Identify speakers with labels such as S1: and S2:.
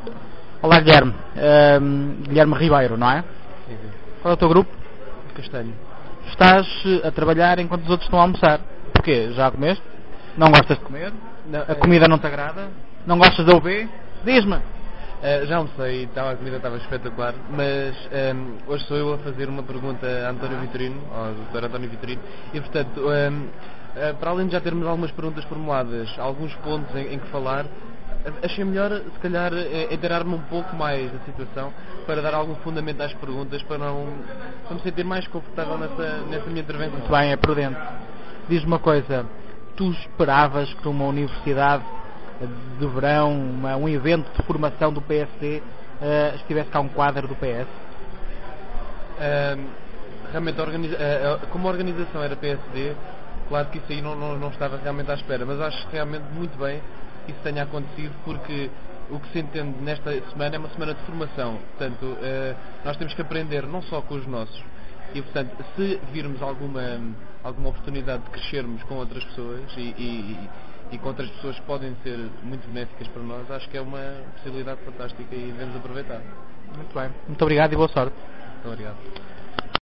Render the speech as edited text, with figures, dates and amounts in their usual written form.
S1: Olá, Guilherme. Guilherme Ribeiro, não é?
S2: Sim, sim.
S1: Qual é o teu grupo?
S2: Castanho.
S1: Estás a trabalhar enquanto os outros estão a almoçar. Porquê? Já comeste? Não gostas de comer?
S2: Não,
S1: A comida não te agrada? Não gostas de ouvir? Diz-me.
S2: já almocei, a comida estava espetacular, mas hoje sou eu a fazer uma pergunta a António Vitorino, ao Dr. António Vitorino, e portanto, para além de já termos algumas perguntas formuladas, alguns pontos em que falar, achei melhor, se calhar, inteirar-me um pouco mais da situação para dar algum fundamento às perguntas, para me sentir mais confortável nessa minha intervenção.
S1: Muito bem, é prudente. Diz-me uma coisa, tu esperavas que numa universidade de verão, um evento de formação do PSD, estivesse cá um quadro do PS?
S2: Realmente, como a organização era PSD, claro que isso aí não estava realmente à espera, mas acho realmente muito bem que isso tenha acontecido, porque o que se entende nesta semana é uma semana de formação. Portanto, nós temos que aprender não só com os nossos, e portanto, se virmos alguma oportunidade de crescermos com outras pessoas e com outras pessoas que podem ser muito benéficas para nós, acho que é uma possibilidade fantástica e devemos aproveitar.
S1: Muito bem. Muito obrigado e boa sorte.
S2: Muito obrigado.